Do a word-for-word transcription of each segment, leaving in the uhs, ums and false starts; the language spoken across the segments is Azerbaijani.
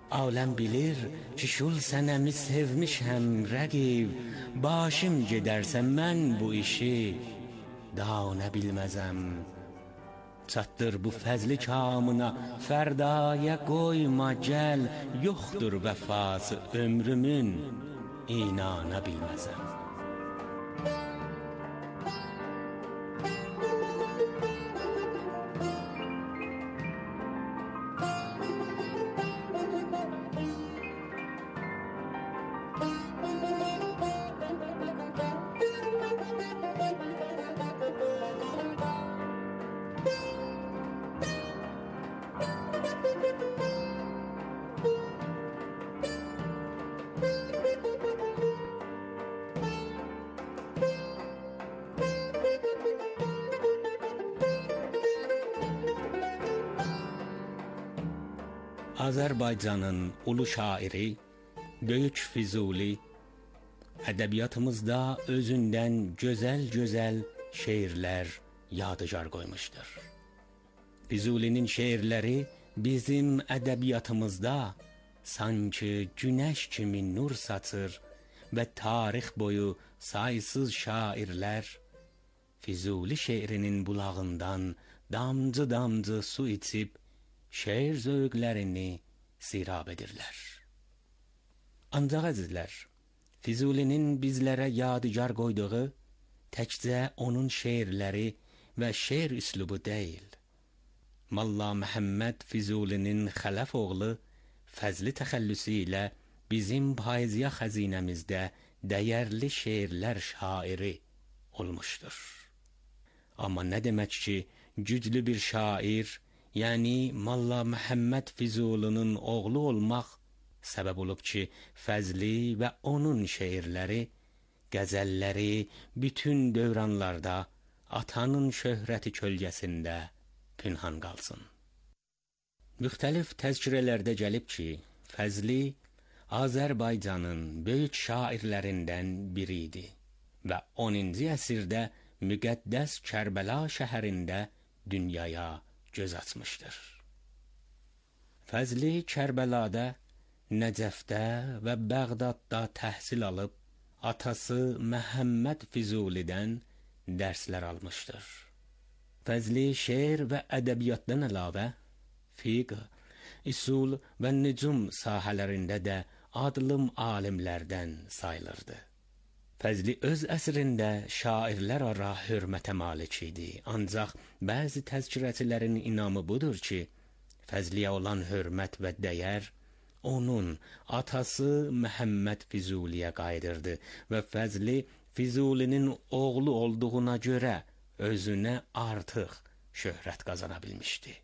Aləm bilir ki, şul sənəmi sevmişəm rəqib. Başım gedərsə mən bu işi dana bilməzəm. Çatdır bu fəzli kamına, fərdaya qoyma gəl. Yoxdur vəfası ömrümün, inana bilməzəm. Azərbaycanın ulu şairi Böyük Füzuli ədəbiyyatımızda özündən gözəl-gözəl şeirlər yadigar qoymuşdur. Füzulinin şeirləri bizim ədəbiyyatımızda sanki günəş kimi nur saçır və tarix boyu saysız şairlər Füzuli şeirinin bulağından damcı-damcı su içib şeir zövqlərini sirab edirlər. Ancaq əzizlər, Füzulinin bizlərə yadigar qoyduğu təkcə onun şeirləri və şeir üslubu deyil. Molla Məhəmməd Füzulinin xələf oğlu fəzli təxəllüsü ilə bizim poeziya xəzinəmizdə dəyərli şeirlər şairi olmuşdur. Amma nə demək ki, güclü bir şair, yəni Molla Məhəmməd Füzulinin oğlu olmaq səbəb olub ki, fəzli və onun şeirləri, qəzəlləri bütün dövranlarda atanın şöhrəti kölgəsində pünhan qalsın. Müxtəlif təzkirələrdə gəlib ki, Fəzli Azərbaycanın böyük şairlərindən biri idi və onuncu əsrdə müqəddəs Kərbəla şəhərində dünyaya göz açmışdır. Fəzli Kərbəlada, Nəcəfdə və Bəğdadda təhsil alıb, atası Məhəmməd Füzulidən dərslər almışdır. Fəzli şeir və ədəbiyyatdan əlavə, fiqh, üsul və nücum sahələrində də adlım alimlərdən sayılırdı. Fəzli öz əsrində şairlər ara hörmətə malik idi, ancaq bəzi təzkirəçilərin inamı budur ki, Fəzliyə olan hörmət və dəyər onun atası Məhəmməd Füzuliyə qayıdırdı və Fəzli Füzulinin oğlu olduğuna görə özünə artıq şöhrət qazana bilmişdi.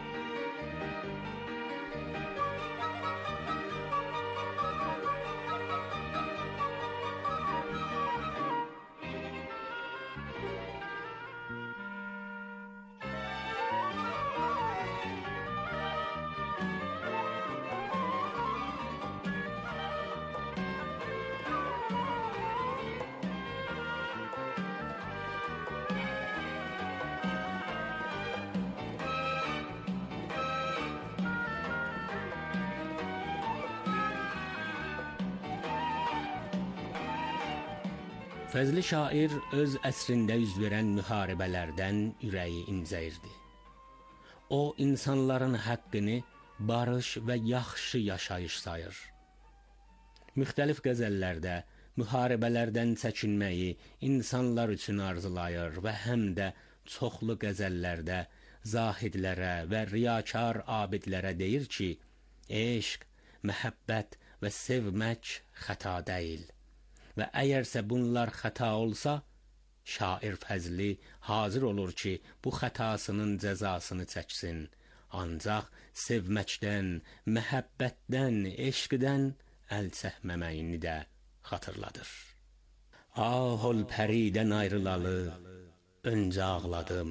Fəzli şair öz əsrində üz verən müharibələrdən ürəyi incəyirdi. O, insanların haqqını barış və yaxşı yaşayış sayır. Müxtəlif qəzəllərdə müharibələrdən çəkinməyi insanlar üçün arzulayır və həm də çoxlu qəzəllərdə zahidlərə və riyakar abidlərə deyir ki, eşq, məhəbbət və sevmək xəta deyil. Və əgərsə bunlar xəta olsa, şair Fəzli hazır olur ki, bu xətasının cəzasını çəksin. Ancaq sevməkdən, məhəbbətdən, eşqdən əl çəkməməyini də xatırladır. Ahol pəridən ayrılalı, öncə ağladım.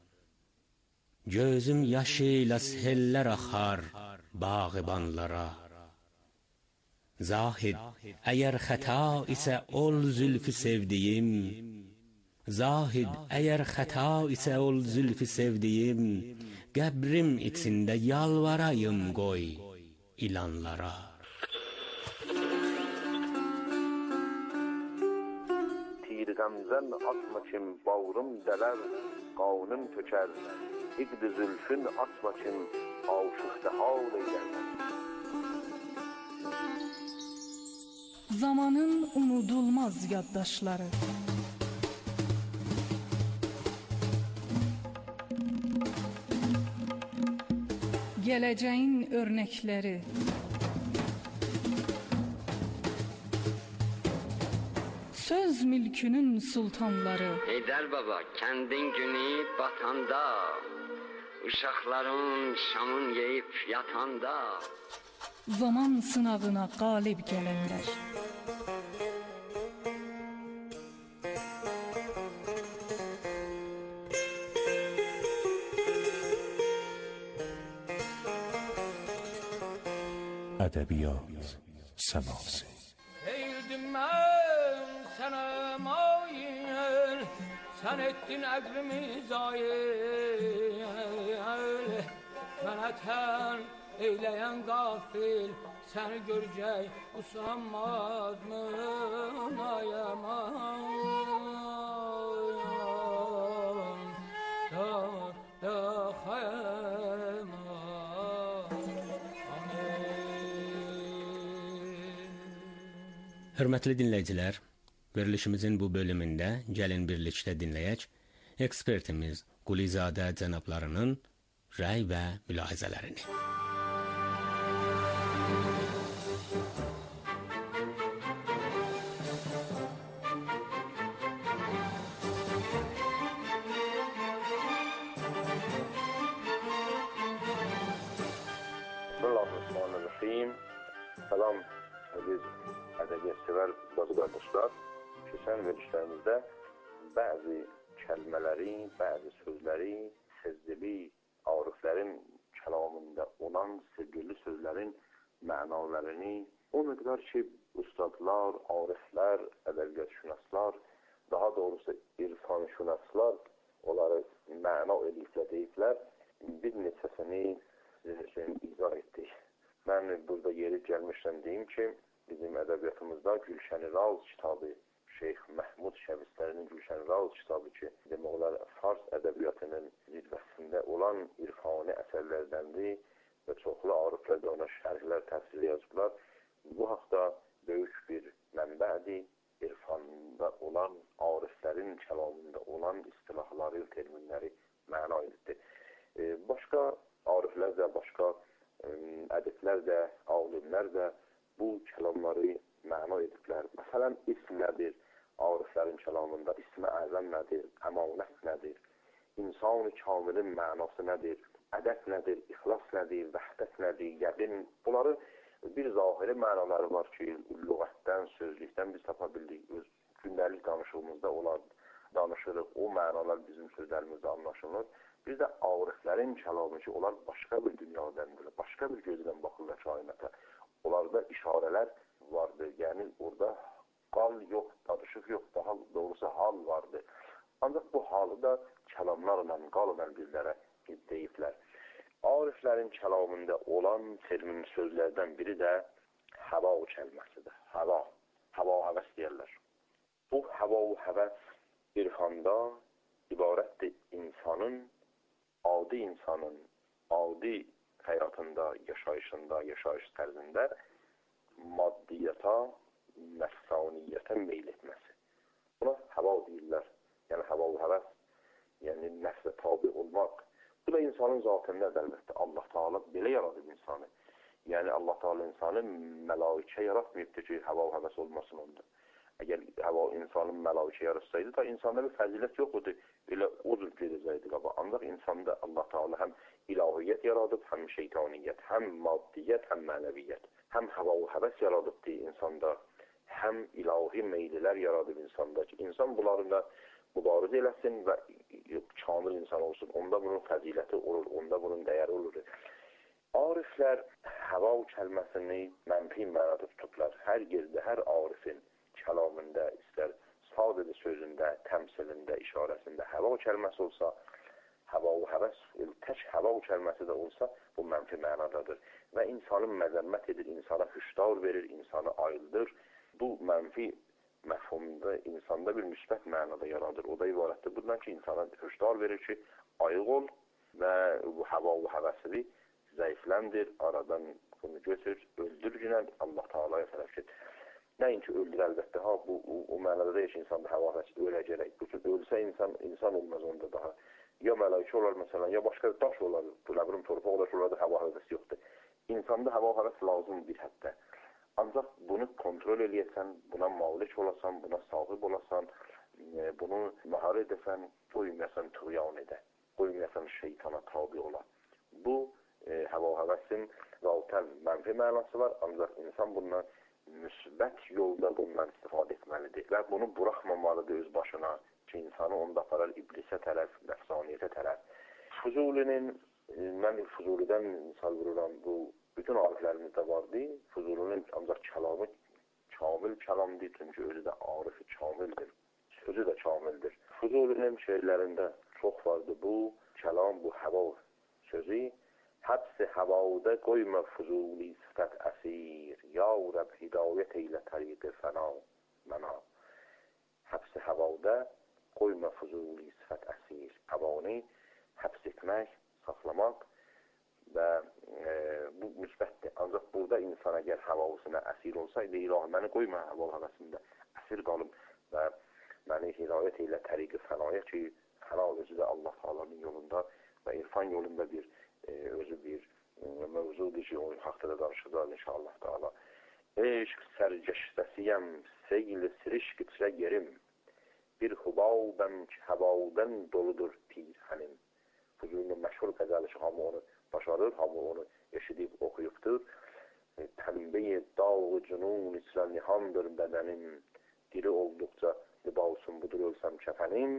Gözüm yaşı ilə sellər axar bağıbanlara. Zahid, əgər xəta isə ol zülfü sevdiyim, Zahid, əgər xəta isə ol zülfü sevdiyim, qəbrim içində yalvarayım qoy, ilanlara. Tir gamzen atma kim bağrım deler, qanun töker. İqd zülfün atma kim aşıqda hal eyler. Zamanın unudulmaz yaddaşları. Geleceğin örnekleri. Söz mülkünün sultanları. Heydər baba, kendin günü batanda, uşaqların şamın yeyip yatanda, Zaman sınavına galip gelenler. Edebiyat seması. Eğildim ben sana mail, sen ettin əqlimi zayil. Fənətən eyleyen gafil, seni görecek usanmaz mı ayaman? Da da xayman. Hörmətli dinləyicilər, verilişimizin bu bölümündə gəlin birlikdə dinləyək ekspertimiz Qulizadə cənablarının rəy və mülahizələrini. Bismillahirrahmanirrahim. Salam əziz ədəbiyyat sevər bazı qardaşlar. Keçən verilişlərimizdə bəzi kəlmələri, bəzi sözləri, sezdili ariflərin kəlamında olan sevgili sözlərin mənalarını, o miqdar ki, ustadlar, ariflər, ədəbiyyatşünaslar, daha doğrusu irfanşünaslar onları məna ediblə deyiblər, bir neçəsini sizin üçün izah etdik. Mən burada yeri gəlmişdən deyim ki, bizim ədəbiyyatımızda Gülşən-i Raz kitabı, Şeyx Məhmud Şəvistlərinin Gülşən-i Raz kitabı ki, demək olar, Fars ədəbiyyatının zirvəsində olan irfani əsərlərdəndir və çoxlu ariflər də ona şərhlər, təfsir yazıblar. Bu haqda böyük bir mənbədir, irfanda olan, ariflərin kəlamında olan istilahları, terminləri məna edibdir. E, başqa ariflər də, başqa e, ədiblər də, alimlər də bu kəlamları məna ediblər. Məsələn, ism nədir? Ariflərin kəlamında ism-i əzəm nədir? Əmanət nədir? İnsan-ı kamilin mənası nədir? Ədəb nədir? İxlas nədir? Vəhdət nədir? Yəqin. Bunları bir zahiri mənaları var ki, lüğətdən, sözlükdən biz tapa bildik. Öz gündəlik danışığımızda onlar danışırıq. O mənalar bizim sözlərimizdə anlaşılır. Bir də ariflərin kəlamı ki, onlar başqa bir dünyadəndir. Başqa bir gözdən baxırlar kainata. Onlarda işarələr vardır. Yəni, orada qal yox, danışıq yox, daha doğrusu hal vardır. Ancaq bu halı da kəlamlarla, qalla bizlərə deyiblər. Ariflərin kəlamında olan termin sözlərdən biri də həva kəlməsidir. Həva, həva həvəs deyərlər. Bu həva həvəs irfanda ibarətdir insanın, adi insanın, adi həyatında, yaşayışında, yaşayış tərzində maddiyyata, nəfsaniyyətə meyl etməsi. Buna həva deyirlər. Yəni, həva həvəs, yəni nəfsə tabi olmaq. Bu da insanın zatındədir əlbəttə. Allah Teala belə yaradıb insanı. Yəni, Allah Teala insanı mələikə yaratmayıbdır ki, həva həvəs olmasın onda. Əgər həva insanın mələikə yaratsaydı da, insanda bir fəzilət yox idi. Elə o cür gedəcəkdi qaba. Ancaq insanda Allah Teala həm ilahiyyət yaradıb, həm şeytaniyyət, həm maddiyyət, həm mənəviyyət. Həm həva həvəs yaradıbdır insanda, həm ilahi meylilər yaradıb insanda ki, insan bunlarla mübarizə eləsin və kamil insan olsun. Onda bunun fəziləti olur, onda bunun dəyəri olur. Ariflər həva kəlməsini mənfi mənada tutublar. Hər yerdə, hər arifin kəlamında, istər sadəcə sözündə, təmsilində, işarəsində həva kəlməsi olsa, həva həvəs, tək həva kəlməsi də olsa, bu mənfi mənadadır. və insanı məzəmmət edir, insana hüşdar verir, insanı ayıldır. Bu mənfi məfhumda insanda bir müsbət mənada yaradır. O da ibarətdir bundan ki, insana hüşdar verir ki, ayıq ol və bu hava və həvəsini zəifləndir, aradan bunu götür, öldür günə Allah Teala'ya tərəf get. Nəinki öldür əlbəttə, ha, bu, o, o mənada deyil ki, insanda həva həvəsi öləcək. Ölsə insan, insan olmaz onda daha. Ya mələkə olar məsələn, ya başqa daş olar,ləbrim torpaq olar, orada həva həvəsi yoxdur. İnsanda həva həvəsi lazım bir həddə. Ancaq bunu kontrol eləyəsən, buna malik olasan, buna sahib olasan, bunu mahar edəsən, qoymayasan tuğyan edə, qoymayasan şeytana tabi ola. Bu, e, həva həvəsin zaten mənfi mənası var, ancaq insan bundan müsbət yolda bundan istifadə etməlidir və bunu buraxmamalıdır öz başına ki, insanı onda aparar iblisə tərəf, nəfsaniyyətə tərəf. Fuzulinin, mən Fuzulidən misal vururam, bu bütün ariflərimizdə vardı. Fuzulinin ancaq kəlamı kamil kəlamdır, çünki özü də arifi kamildir, sözü də kamildir. Fuzulinin şeirlərində çox vardı bu kəlam, bu həva sözü. Həbs-i həvada qoyma Fuzuli sifət əsir, ya Rəb hidayət eylə təriq-i fəna məna. Həbs-i həvada qoyma Fuzuli sifət əsir, həvanı həbs etmək, saxlamaq və e, bu müsbətdir. Ancaq burada insan əgər həvasına əsir olsaydı, ilahi məni qoyma həva həvəsində əsir qalım və məni hidayət eylə təriq-i fənaya ki, fəna özü də Allah Teala'nın yolunda və irfan yolunda bir e, özü bir e, mövzudur ki, onun haqda da danışacağız inşallah Teala. Eşq sərgəştəsiyəm, seyl-i sirişq içrə yerim, bir hubabəm ki, həvadən doludur pirhənim. Fuzulinin məşhur qəzəli ki, hamı onu başarır, hamı onu eşidib, oxuyubdur. Pəmbəyi dağ-ı cünun içrə nihandır bədənim, diri olduqca libasım budur ölsəm kəfənim.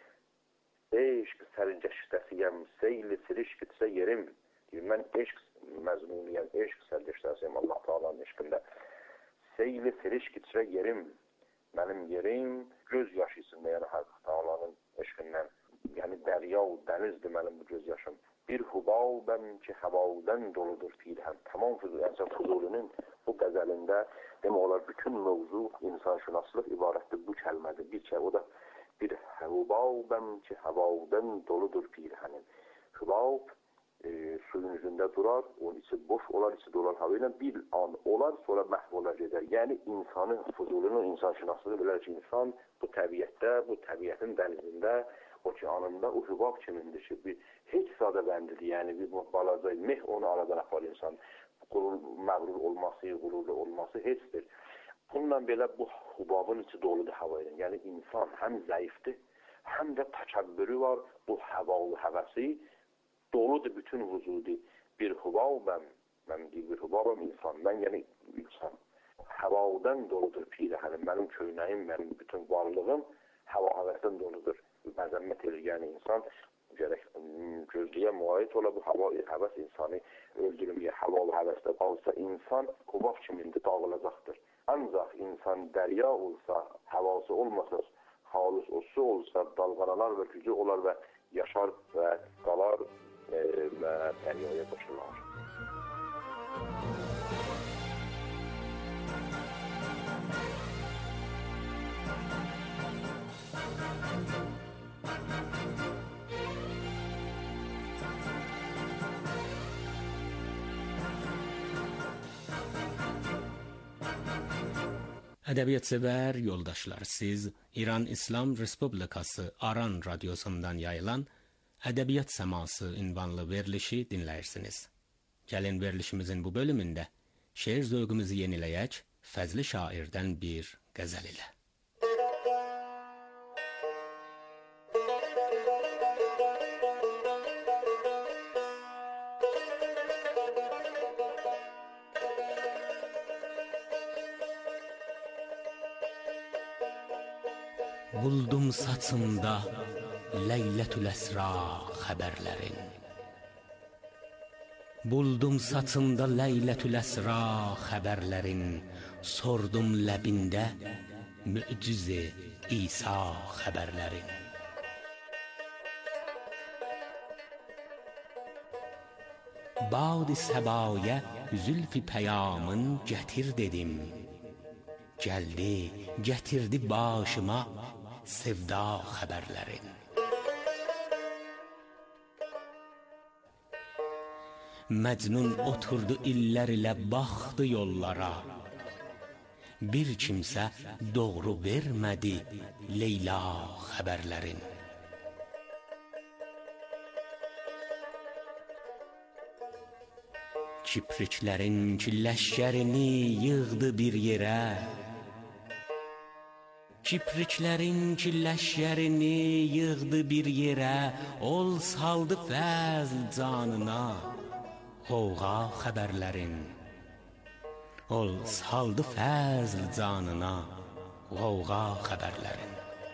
Eşq sərgəştəsiyəm, seyl-i sirişq içrə yerim. Deyir, mən eşq məzmuniyəm, eşq sərgəştəsiyəm Allah Teala'nın eşqində. Seyl-i sirişq içrə yerim, mənim yerim göz yaşı içində, yəni Hak Teala'nın eşqindən. Yəni dərya o dənizdir mənim bu göz yaşım. Bir hubabəm ki, həvadən doludur pirhəm. Tamam Fuzulinin bu qəzəlində demək olar bütün mövzu insanşünaslıq ibarətdir bu kəlmədir. Bir kəlmə, o da bir hubabəm ki, həvadən doludur pirhənim. Hubab e, suyun üzündə durar, onun içi boş olar, içi dolar hava ilə bir an olar, sonra məhv olar gedər. Yəni insanın, Fuzulinin insanşünaslığı bilir ki, insan bu təbiətdə, bu təbiətin dənizində, okeanında o hübab kimindir ki, bir heç sadə bəndidir, yəni bir balaca meh onu aradan apar insan. Qurur, məğrur olması, qururlu olması heçdir. Bununla belə bu hübabın içi doludur hava ilə. Yəni insan həm zəifdir, həm də təkəbbürü var, bu həvalı həvəsi doludur bütün vücudu. Bir hübabəm, mən deyir, bir hübabəm insan, mən yəni insan. Həvadan doludur pirhənim, mənim köynəyim, mənim bütün varlığım həva həvəsindən doludur. Məzəmmət edir, yəni insan gərək gözləyə müayət ola bu hava həvəs insanı öldürməyə, hava həvəsdə qalsa insan hubab kimindir, dağılacaqdır. Ancaq insan dərya olsa, havası olmasa, xalus o su olsa, dalğalanar və gücü olar və yaşar və qalar e, və dəryaya qoşular. Ədəbiyyat-sevər yoldaşlar, siz İran İslam Respublikası Aran radyosundan yayılan Ədəbiyyat Səması ünvanlı verilişi dinləyirsiniz. Gəlin verilişimizin bu bölümündə şeir zövqümüzü yeniləyək Fəzli şairdən bir qəzəl ilə. Buldum saçında Leylətül Əsra xəbərlərin. Buldum saçında Leylətül Əsra xəbərlərin. Sordum ləbində müciz-i İsa xəbərlərin. Bad-i səbaya zülf-i pəyamın gətir dedim. Gəldi, gətirdi başıma sevda xəbərlərin. Məcnun oturdu illər ilə baxdı yollara. Bir kimsə doğru vermədi Leyla xəbərlərin. Kipriklərin ki ləşkərini yığdı bir yerə. Kipriklərin ki ləşkərini yığdı bir yerə. Ol saldı fəzl canına Hovğa xəbərlərin. Ol saldı fəzl canına Hovğa xəbərlərin.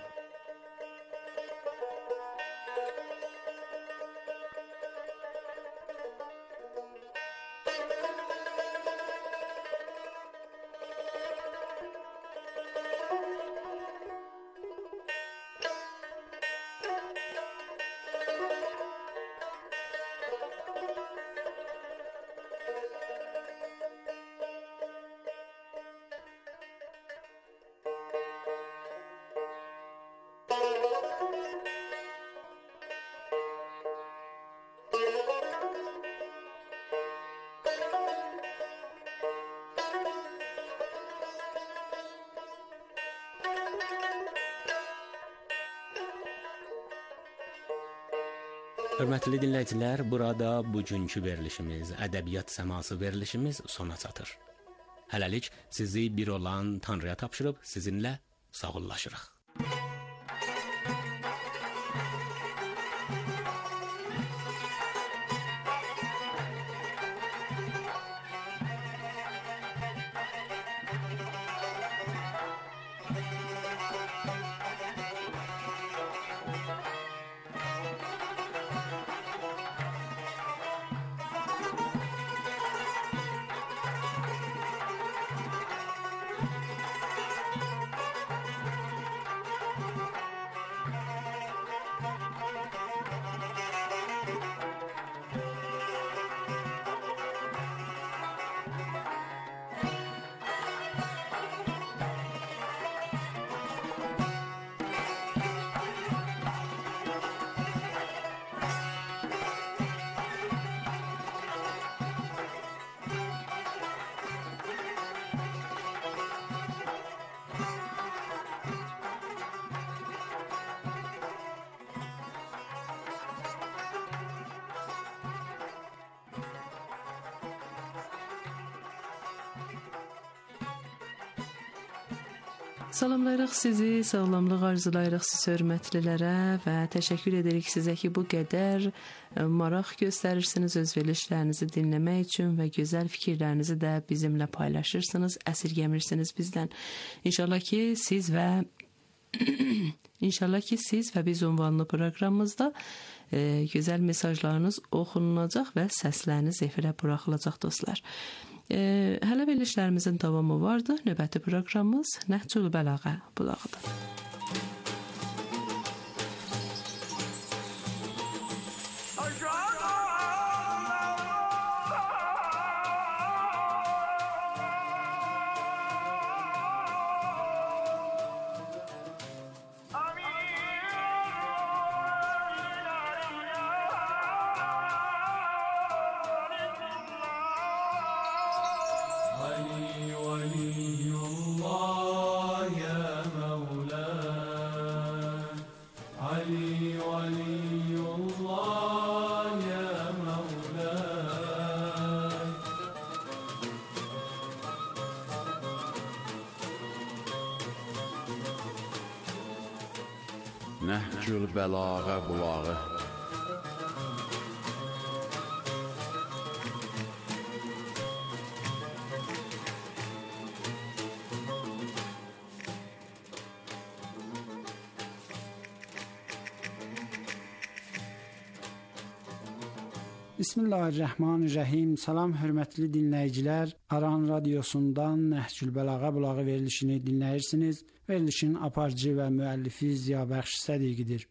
Hörmətli dinləyicilər, burada bugünkü verilişimiz, ədəbiyyat səması verilişimiz sona çatır. Hələlik sizi bir olan Tanrıya tapşırıb sizinlə sağollaşırıq. Salamlayırıq sizi, sağlamlıq arzulayırıq siz hörmətlilərə və təşəkkür edirik sizə ki, bu qədər maraq göstərirsiniz öz verilişlərinizi dinləmək üçün və gözəl fikirlərinizi də bizimlə paylaşırsınız, əsirgəmirsiniz bizdən. İnşallah ki, siz və İnşallah ki, siz və biz ünvanlı proqramımızda e, gözəl mesajlarınız oxunulacaq və səsləriniz efirə buraxılacaq dostlar. E, hələ verilişlərimizin davamı vardı. Növbəti proqramımız Nəhcül Bəlağa bulağıdır. Nəhcül Bəlağa bulağı. Bismillahirrahmanirrahim. Salam hörmətli dinləyicilər. Aran radiosundan Nəhcül Bəlağa bulağı verilişini dinləyirsiniz. Verilişin aparıcı və müəllifi Ziyabəxş Sədiqidir.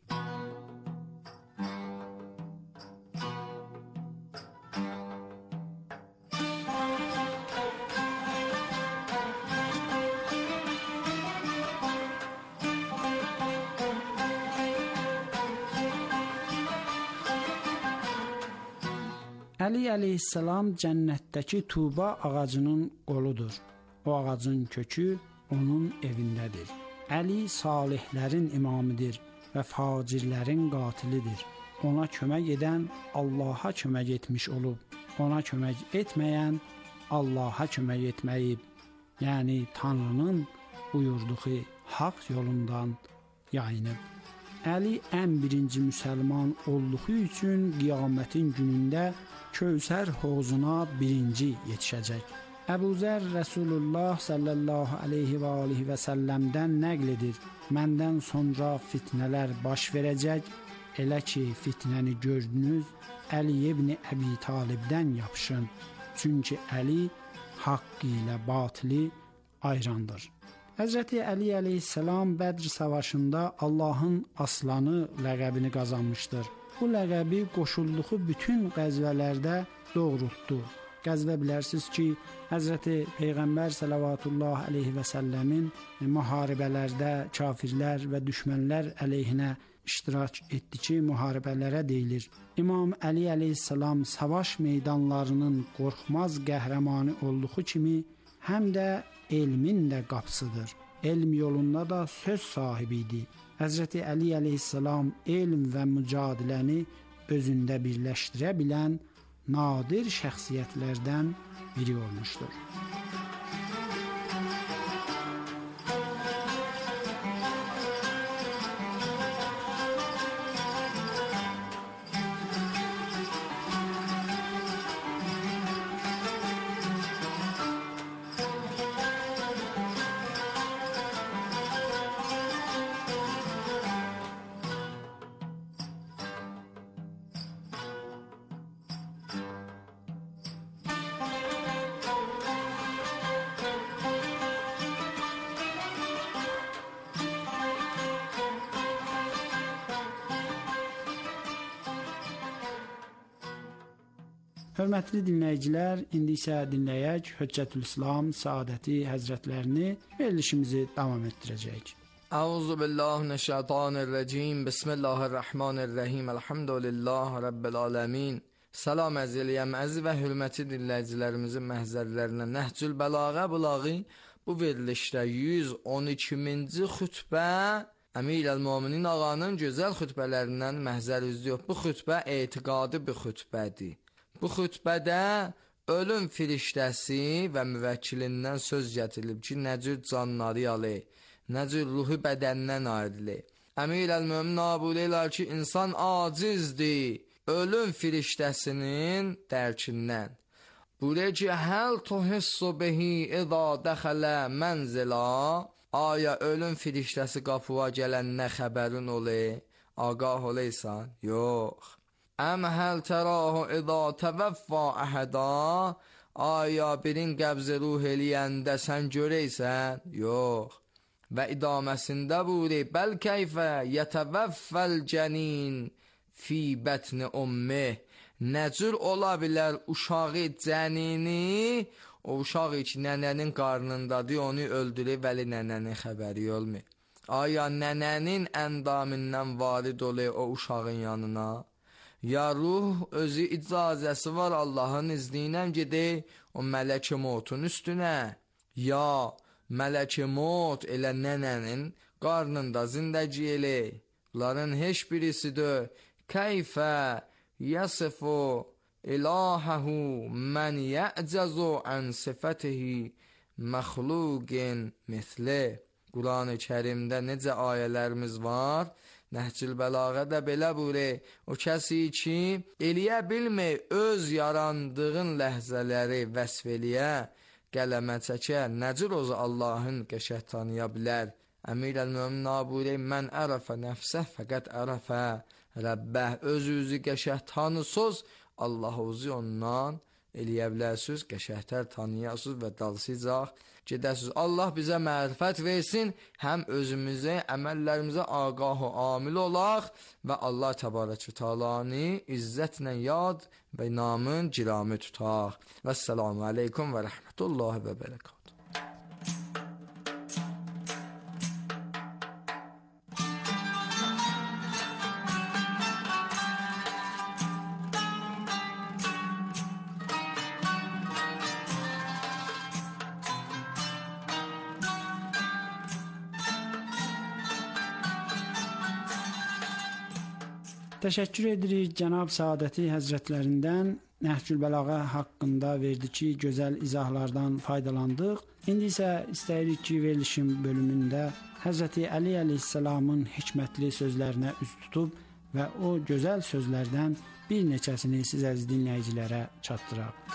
Əli əleyhissalam cənnətdəki tuba ağacının qoludur. O ağacın kökü onun evindədir. Əli salihlərin imamıdır və facirlərin qatilidir. Ona kömək edən Allaha kömək etmiş olub. Ona kömək etməyən Allaha kömək etməyib. Yəni Tanrının buyurduğu haqq yolundan yayınıb. Əli ən birinci müsəlman olduğu üçün qiyamətin günündə Kövsər hovuzuna birinci yetişəcək. Əbu Zər Rəsulullah sallallahu aleyhi və alihi və səlləmdən nəql edir. Məndən sonra fitnələr baş verəcək. Elə ki fitnəni gördünüz, Əli ibn Əbi Talibdən yapışın. Çünki Əli haqqı ilə batili ayırandır. Həzrəti Əli əleyhissalam Bədr savaşında Allahın aslanı ləqəbini qazanmışdır. Bu ləqəbi qoşulduğu bütün qəzvələrdə doğrultdu. Qəzvə bilərsiniz ki, Həzrəti Peyğəmbər sallallahu aleyhi və səlləmin müharibələrdə kafirlər və düşmənlər əleyhinə iştirak etdi ki, müharibələrə deyilir. İmam Əli əleyhissalam savaş meydanlarının qorxmaz qəhrəmanı olduğu kimi, həm də elmin də qapısıdır. Elm yolunda da söz sahibi idi. Həzrəti Əli əleyhissalam elm və mücadiləni özündə birləşdirə bilən nadir şəxsiyyətlərdən biri olmuşdur. Hörmətli dinləyicilər, indi isə dinləyək Höccətülislam Saadəti Həzrətlərini verilişimizi davam etdirəcəyik. Əuzu billahi mineşşeytanirracim. Bismillahirrahmanirrahim. Elhamdülillahi rabbil alamin. Salam əzəliyəm, əziz və hörmətli dinləyicilərimizin məhzərlərinə Nəhcül Bəlağə bulağı bu verilişdə yüz on ikinci xütbə Əmir el-Möminin ağanın gözəl xütbələrindən məhzər üzlüyor. Bu xütbə etiqadi bir xütbədir. Bu xütbədə ölüm firiştəsi və müvəkkilindən söz gətirilib ki, nə cür canları yalı, nə cür ruhu bədəndən ayrılır. Əmir el-Mömin qəbul edir ki, insan acizdir ölüm firiştəsinin dərkindən. Buraya ki, həl tuhissu bihi idha dəxələ mənzilə, aya ölüm firiştəsi qapıya gələndə xəbərin olur, ağah olaysan? Yox. Əm həl tərahu idha təvəffə əhədə, aya birin qəbz-i ruh eləyəndə sən görəysən? Yox. Və idaməsində buyurir, bəl keyfə yətəvəffəl cənin fi bətni ümmih. Nəcür ola bilər uşağı cənini, o uşağı ki nənənin qarnındadır, onu öldürür, vəli nənənin xəbəri olmur. Aya nənənin əndamından varid olur o uşağın yanına? Ya ruh özü icazəsi var Allahın izniylə gedir o mələk-i motun üstünə. Ya mələk-i mot elə nənənin qarnında zindəci elə. Bunların heç birisidir. Keyfə yəsifu ilahəhu mən yə'cəzu ən sifətihi məxluqin misli. Quran-ı Kərimdə necə ayələrimiz var? Nəhcül Bəlağədə belə buyurur, o kəsi ki, eləyə bilmir öz yarandığın ləhzələri vəsf eləyə, qələmə çəkə, nəcür ozu Allahın qəşəh tanıya bilər. Əmir el-Mömin buyurur, mən ərəfə nəfsə fəqət ərəfə Rəbbəh, özünüzü qəşəh tanısız, Allah'uzu ondan eləyə bilərsiniz, qəşəhətər tanıyasınız və dalsızaq gedəsiniz. Allah bizə mərifət versin, həm özümüzə, əməllərimizə ağah və amil olaq və Allah təbarək və təalanı izzətlə yad və namın ciramı tutaq. Vəssalamu aleykum və rəhmətullahi və bərəkatuhu. Təşəkkür edirik cənab Səadəti Həzrətlərindən. Nəhcül Bəlağa haqqında verdiyi gözəl izahlardan faydalandıq. İndi isə istəyirik ki, verilişin bölümündə Həzrəti Əli əleyhissalamın hikmətli sözlərinə üz tutub və o gözəl sözlərdən bir neçəsini siz əziz dinləyicilərə çatdıraq.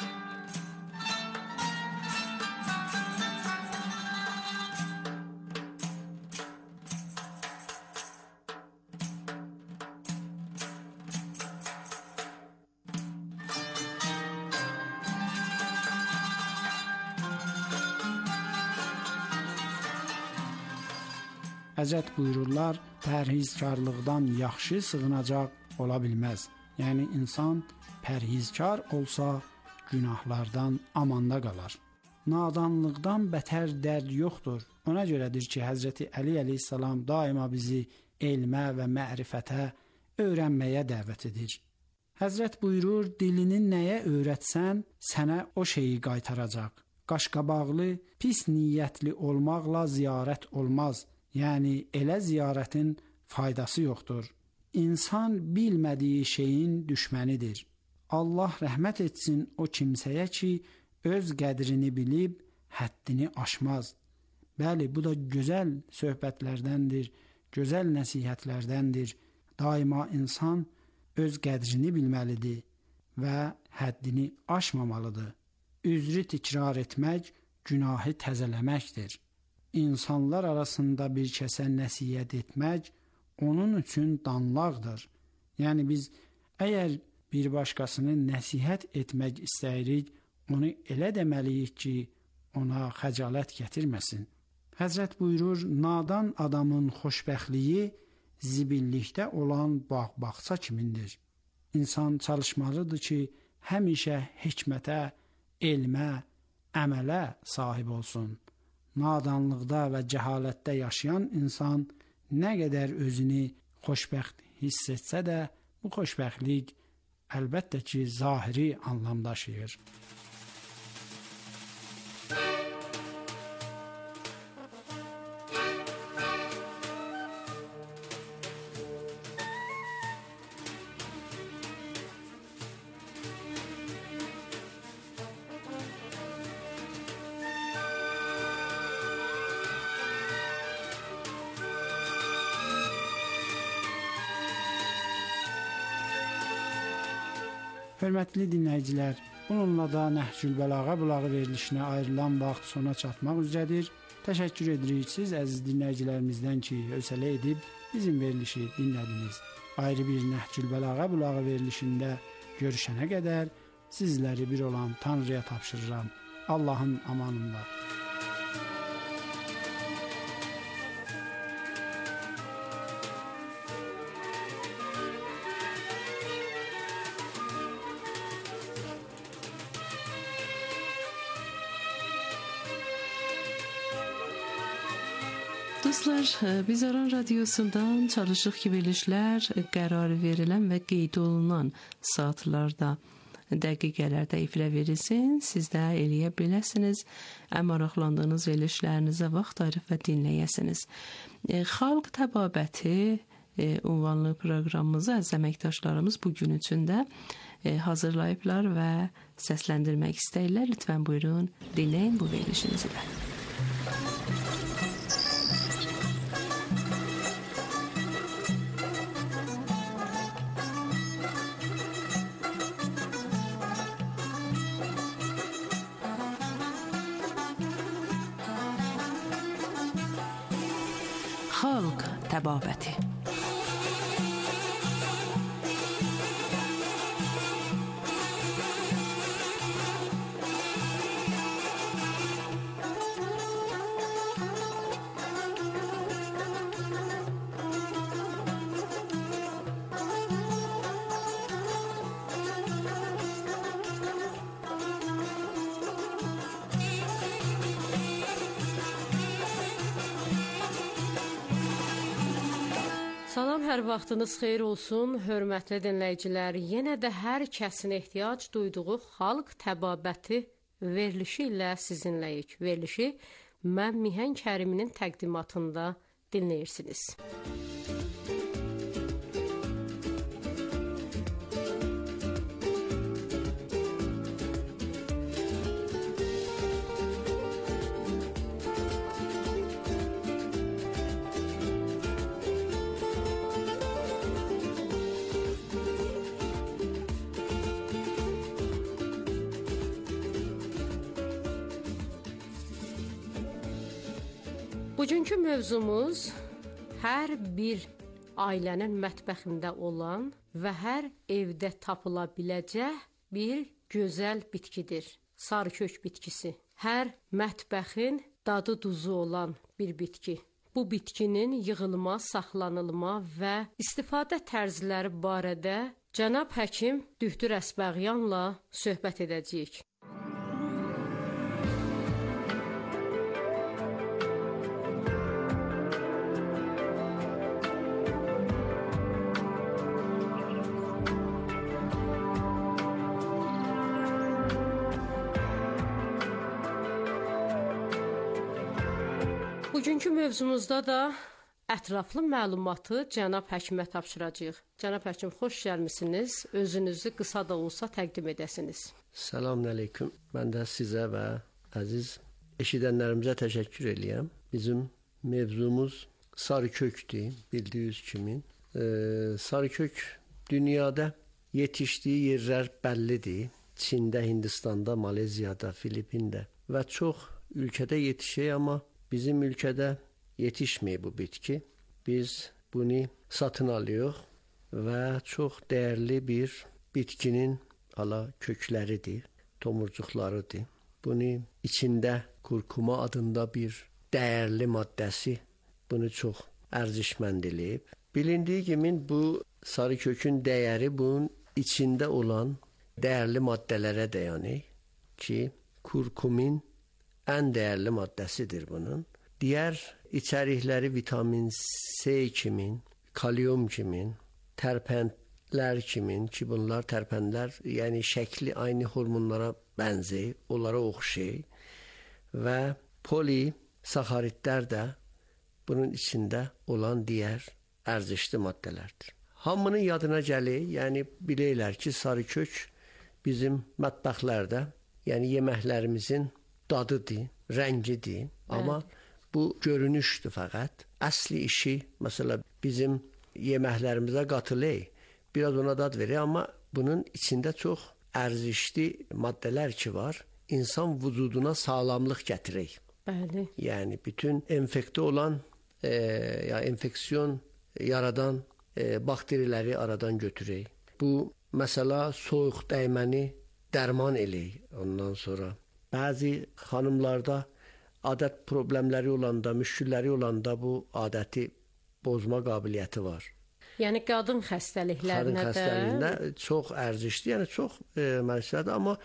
Həzrət buyururlar, pərhizkarlıqdan yaxşı sığınacaq ola bilməz. Yəni insan pərhizkar olsa günahlardan amanda qalar. Nadanlıqdan bətər dərd yoxdur. Ona görədir ki, Həzrəti Əli əleyhissalam daima bizi elmə və mərifətə, öyrənməyə dəvət edir. Həzrət buyurur, dilini nəyə öyrətsən, sənə o şeyi qaytaracaq. Qaşqabaqlı, pis niyyətli olmaqla ziyarət olmaz. Yəni elə ziyarətin faydası yoxdur. İnsan bilmədiyi şeyin düşmənidir. Allah rəhmət etsin o kimsəyə ki, öz qədrini bilib həddini aşmaz. Bəli, bu da gözəl söhbətlərdəndir, gözəl nəsihətlərdəndir. Daima insan öz qədrini bilməlidir və həddini aşmamalıdır. Üzrü təkrar etmək günahı təzələməkdir. İnsanlar arasında bir kəsə nəsihət etmək onun üçün danlaqdır. Yəni biz əgər bir başqasını nəsihət etmək istəyirik, onu elə deməliyik ki, ona xəcalət gətirməsin. Həzrət buyurur, nadan adamın xoşbəxtliyi zibillikdə olan bağ-bağça kimindir. İnsan çalışmalıdır ki, həmişə hikmətə, elmə, əmələ sahib olsun. Nadanlıqda və cəhalətdə yaşayan insan nə qədər özünü xoşbəxt hiss etsə də, bu xoşbəxtlik əlbəttə ki, zahiri anlam daşıyır. Hörmətli dinləyicilər, bununla da Nəhcül Bəlağa bulağı verilişinə ayrılan vaxt sona çatmaq üzrədir. Təşəkkür edirik siz əziz dinləyicilərimizdən ki, hövsələ edib bizim verilişi dinlədiniz. Ayrı bir Nəhcül Bəlağa bulağı verilişində görüşənə qədər sizləri bir olan Tanrıya tapşırıram. Allahın amanında. Dostlar, biz Aran Radyosu'ndan çalışıq ki, verilişlər qərar verilən və qeyd olunan saatlarda, dəqiqələrdə iflə verilsin. Siz də eləyə biləsiniz. Ən maraqlandığınız verilişlərinizə vaxt ayırıb və dinləyəsiniz. Xalq təbabəti ünvanlı proqramımızı əziz əməkdaşlarımız bugün üçün də hazırlayıblar və səsləndirmək istəyirlər. Lütfən buyurun, dinləyin bu verilişinizi də. Xalq təbabəti. Salam, hər vaxtınız xeyir olsun, hörmətli dinləyicilər. Yenə də hər kəsin ehtiyac duyduğu xalq təbabəti verilişi ilə sizinləyik. Verilişi mən Mihən Kəriminin təqdimatında dinləyirsiniz. Bugünkü mövzumuz hər bir ailənin mətbəxində olan və hər evdə tapıla biləcək bir gözəl bitkidir. Sarıkök bitkisi. Hər mətbəxin dadı duzu olan bir bitki. Bu bitkinin yığılma, saxlanılma və istifadə tərzləri barədə cənab həkim Dühtür Əsbəğyanla söhbət edəcəyik. Bugünkü mövzumuzda da ətraflı məlumatı cənab həkimə tapşıracağıq. Cənab həkim, xoş gəlmisiniz. Özünüzü qısa da olsa təqdim edəsiniz. Selamun aleyküm. Mən də sizə və əziz eşidənlərimizə təşəkkür edirəm. Bizim mövzumuz sarıkökdür, bildiyiniz kimi. Ee, sarıkök dünyada yetişdiyi yerlər bəllidir. Çində, Hindistanda, Malezyada, Filipində və çox ölkədə yetişir, amma bizim ölkədə yetişmir bu bitki. Biz bunu satın alıyoruz və çox dəyərli bir bitkinin ala kökləridir, tomurcuqlarıdır. Bunu içində kurkuma adında bir dəyərli maddəsi bunu çox ərzişmənd eləyib. Bilindiyi kimi bu sarıkökün dəyəri bunun içində olan dəyərli maddələrə dayanır ki, kurkumin ən dəyərli maddəsidir bunun. Digər içərikləri vitamin C kimin, kalium kimin, tərpəndlər kimin ki, bunlar tərpəndlər, yəni şəkli aynı hormonlara bənzəyir, onlara oxşayır və polisaxaridlər də bunun içində olan digər ərzişli maddələrdir. Hamının yadına gəlir, yəni bilirlər ki, sarıkök bizim mətbəxlərdə, yəni yeməklərimizin dadıdır, rəngidir, amma bu görünüşdür fəqət. Əsli işi, məsələn, bizim yeməklərimizə qatılır, biraz ona dad verir, amma bunun içində çox ərzişli maddələr ki var, insan vücuduna sağlamlıq gətirir. Bəli. Yəni, bütün enfekte olan, e, ya enfeksiyon yaradan e, bakteriləri aradan götürür. Bu, məsələ, soyuq dəyməni dərman eləyir ondan sonra. Bəzi xanımlarda adət problemləri olanda, müşkülləri olanda bu adəti bozma qabiliyyəti var. Yəni qadın xəstəliklərinə də xəstəliyində çox ərzişli, yəni çox e, məsələdir, amma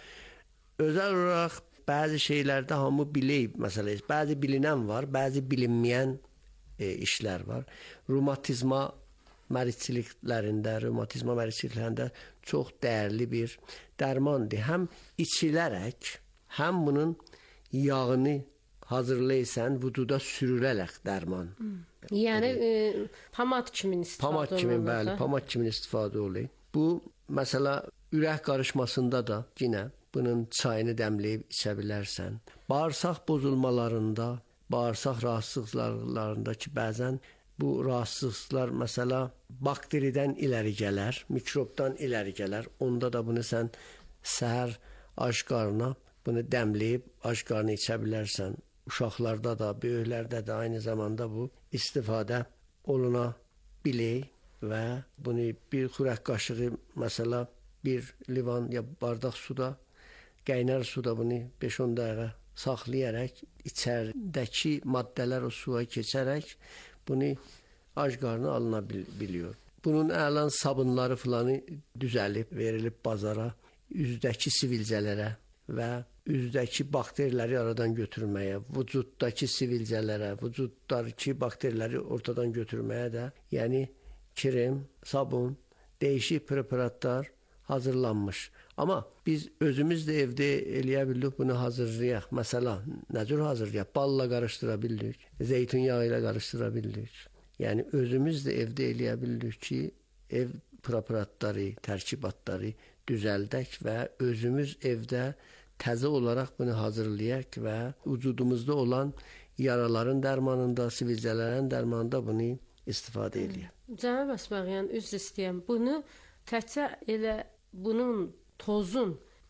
özəl olaraq bəzi şeylərdə hamı bilir, məsələn, bəzi bilinən var, bəzi bilinməyən e, işlər var. Reumatizma mərizçiliklərində, reumatizma mərizçiliklərində çox dəyərli bir dərmandır. Həm içilərək, həm bunun yağını hazırlayırsan, vücuda sürülərək dərman. Hmm. Yəni e, pomad kimi istifadə olunur. Pomad kimi, bəli, pomad kimi istifadə olunur. Bu, məsələ, ürək qarışmasında da yenə bunun çayını dəmləyib içə bilərsən. Bağırsaq pozulmalarında, bağırsaq rahatsızlıqlarında ki, bəzən bu rahatsızlıqlar, məsələ, bakteridən iləri gələr, mikrobdan iləri gələr. Onda da bunu sən səhər ac qarına bunu dəmləyib ac qarına içə bilərsən. Uşaqlarda da, böyüklərdə də aynı zamanda bu istifadə oluna bilir və bunu bir xörək qaşığı, məsələ, bir livan ya bardaq suda, qaynar suda bunu beş on dəqiqə saxlayaraq, içərdəki maddələr o suya keçərək bunu ac qarına alına biliyor. Bunun əlan sabunları filanı düzəlib, verilib bazara, üzdəki sivilcələrə və üzdəki bakteriləri aradan götürməyə, vücuddakı sivilcələrə, vücuddakı bakteriləri ortadan götürməyə də, yəni krem, sabun, dəyişik preparatlar hazırlanmış. Amma biz özümüz də evdə eləyə bildik, bunu hazırlayaq. Məsələn, nə cür hazırlayaq? Balla qarışdıra bildik, zeytun yağı ilə qarışdıra bildik. Yəni özümüz də evdə eləyə bildik ki, ev preparatları, tərkibatları düzəldək və özümüz evdə təzə olaraq bunu hazırlayaq və vücudumuzda olan yaraların dərmanında, sivilcələrin dərmanında bunu istifadə edək. Cənab Əsbəğyan, üzr istəyəm. Bunu təkcə elə bunun tozun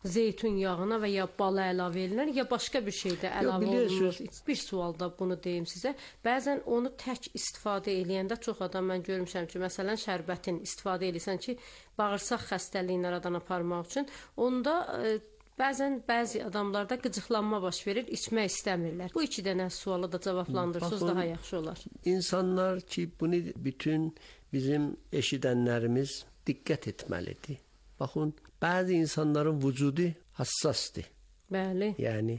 zeytun yağına və ya bala əlavə edilir, ya başqa bir şeydə əlavə olunur. Bir sualda bunu deyim sizə. Bəzən onu tək istifadə eləyəndə çox adam mən görmüşəm ki, məsələn, şərbətin istifadə edirsən ki, bağırsaq xəstəliyini aradan aparmaq üçün, onda e, bəzən bəzi adamlarda qıcıqlanma baş verir, içmək istəmirlər. Bu iki dənə suala da cavablandırsınız, daha yaxşı olar. İnsanlar ki, bunu bütün bizim eşidənlərimiz diqqət etməlidir. Baxın, bəzi insanların vücudu hassasdır. Bəli. Yəni,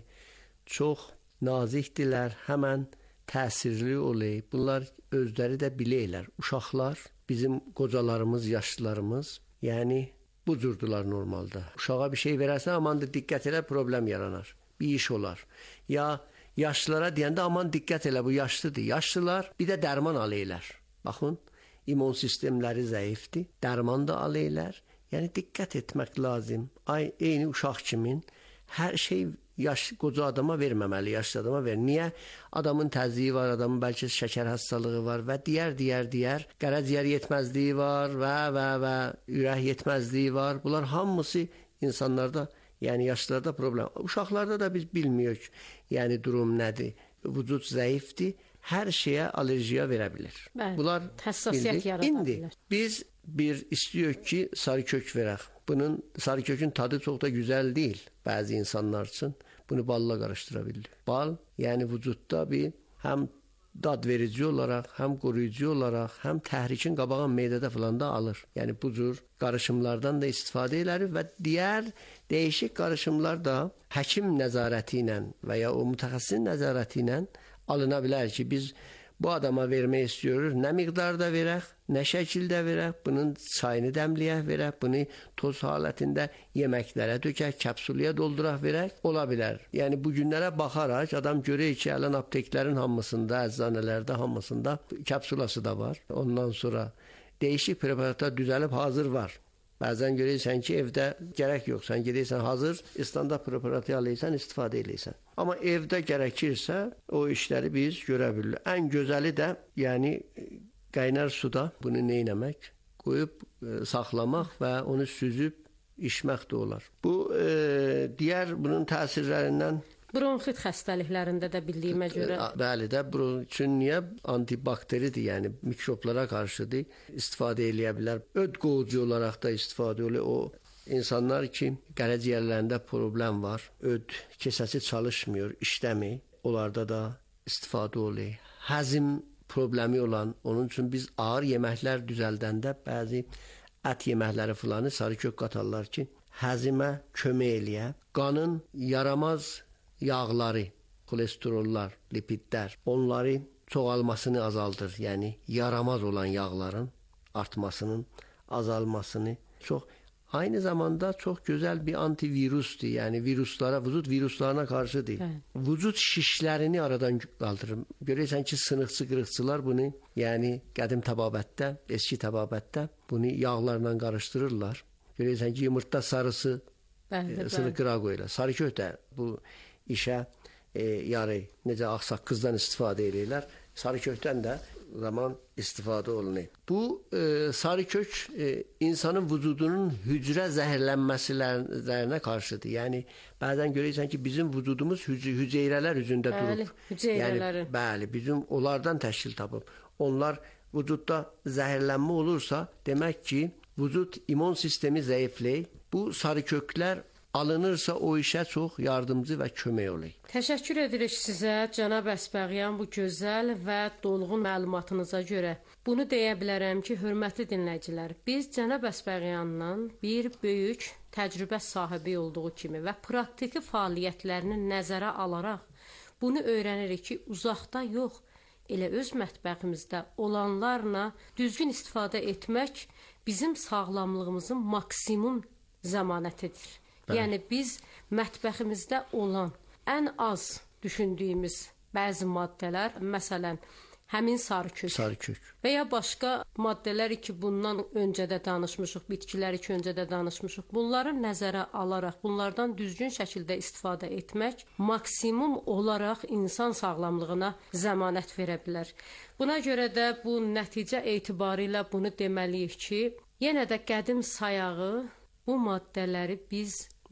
çox nazikdirlər, həmən təsirli olur. Bunlar özləri də bilirlər. Uşaqlar, bizim qocalarımız, yaşlılarımız, yəni bu cürdülər normalda. Uşağa bir şey verərsən, aman da diqqət elə, problem yaranar. Bir iş olar. Ya yaşlılara deyəndə, aman diqqət elə, bu yaşlıdır. Yaşlılar bir də dərman alırlar. Baxın, immun sistemləri zəifdir, dərman da alırlar. Yəni diqqət etmək lazım. Ay eyni uşaq kimin hər şey yaş qoca adama verməməli, yaşlı adama ver. Niyə? Adamın təzyiqi var, adamın bəlkə şəkər hastalığı var və digər digər digər qaraciyər yetməzliyi var və və və ürək yetməzliyi var. Bunlar hamısı insanlarda, yəni yaşlılarda problem. Uşaqlarda da biz bilmiyoruz. Yəni durum nədir? Vücud zəifdir. Hər şeyə allergiya verə bilər. Bəli, bunlar həssasiyyət yarada İndi bilər. biz bir istiyoruz ki, sarı kök verək. Bunun sarı kökün tadı çox da güzel değil bəzi insanlar üçün. Bunu balla qarışdıra bilir. Bal, yəni vücudda bir həm dad verici olaraq, həm qoruyucu olaraq, həm təhrikin qabağın meydədə falan da alır. Yəni bu cür qarışımlardan da istifadə edər və digər değişik qarışımlar da həkim nəzarəti ilə və ya o mütəxəssisin nəzarəti ilə alına bilər ki, biz bu adama vermək istiyoruz. Nə miqdarda verək, nə şəkildə verək, bunun çayını dəmləyək verək, bunu toz halətində yeməklərə dökək, kapsulaya dolduraq verək, ola bilər. Yəni bu günlərə baxaraq adam görür ki, ələn apteklərin hamısında, əczanelərdə hamısında kapsulası da var. Ondan sonra değişik preparatlar düzəlib hazır var. Bəzən görürsən ki, evdə gərək yox, sən gedirsən hazır, standart preparatı alırsan, istifadə edirsən. Amma evdə gərəkirsə, o işləri biz görə bilirik. Ən gözəli də, yəni qaynar suda bunu nə etmək, qoyub e, saxlamaq və onu süzüb içmək də olar. Bu e, digər bunun təsirlərindən bronxit xəstəliklərində də bildiyimə görə. Bəli də, üçün niyə antibakteridir, yəni mikroblara qarşıdır, istifadə eləyə bilər. Öd qovucu olaraq da istifadə olur. O insanlar ki, qaraciyərlərində problem var, öd kesəsi çalışmıyor, işləmir, onlarda da istifadə olur. Həzm problemi olan, onun üçün biz ağır yeməklər düzəldəndə bəzi ət yeməkləri filanı sarı kök qatarlar ki, həzmə kömək eləyə, qanın yaramaz yağları, kolesterollar, lipidlər, onları çoğalmasını azaldır. Yəni yaramaz olan yağların artmasının azalmasını çox, aynı zamanda çox gözəl bir antivirusdur. Yəni viruslara, vücut viruslarına qarşıdır. Hə. Vücut şişlərini aradan qaldırır. Görürsən ki, sınıqçı qırıqçılar bunu, yəni qədim təbabətdə, eski təbabətdə bunu yağlarla qarışdırırlar. Görürsən ki, yumurta sarısı e, sınıqıra qoyurlar. Sarı kök də bu işə e, yarı necə ağsaq qızdan istifadə edirlər. Sarı kökdən də zaman istifadə olunur. Bu e, sarı kök e, insanın vücudunun hücrə zəhərlənməsilərinə qarşıdır. Yəni bəzən görürsən ki, bizim vücudumuz hüc hüceyrələr üzündə bəli, durub. Hüceyrələri. Yəni bəli, bizim onlardan təşkil tapıb. Onlar vücudda zəhərlənmə olursa, demək ki, vücud immun sistemi zəifləyir. Bu sarı köklər alınırsa o işə çox yardımcı və kömək olur. Təşəkkür edirik sizə, cənab Əsbəğyan, bu gözəl və dolğun məlumatınıza görə. Bunu deyə bilərəm ki, hörmətli dinləyicilər, biz cənab Əsbəğyanla bir böyük təcrübə sahibi olduğu kimi və praktiki fəaliyyətlərini nəzərə alaraq bunu öyrənirik ki, uzaqda yox, elə öz mətbəximizdə olanlarla düzgün istifadə etmək bizim sağlamlığımızın maksimum zəmanətidir. Bəli. Yəni biz mətbəximizdə olan ən az düşündüyümüz bəzi maddələr, məsələn, həmin sarı kök, sarı kök və ya başqa maddələr ki, bundan öncə də danışmışıq, bitkilər ki, öncə də danışmışıq. Bunları nəzərə alaraq, bunlardan düzgün şəkildə istifadə etmək maksimum olaraq insan sağlamlığına zəmanət verə bilər. Buna görə də bu nəticə etibarilə bunu deməliyik ki, yenə də qədim sayağı bu maddələri biz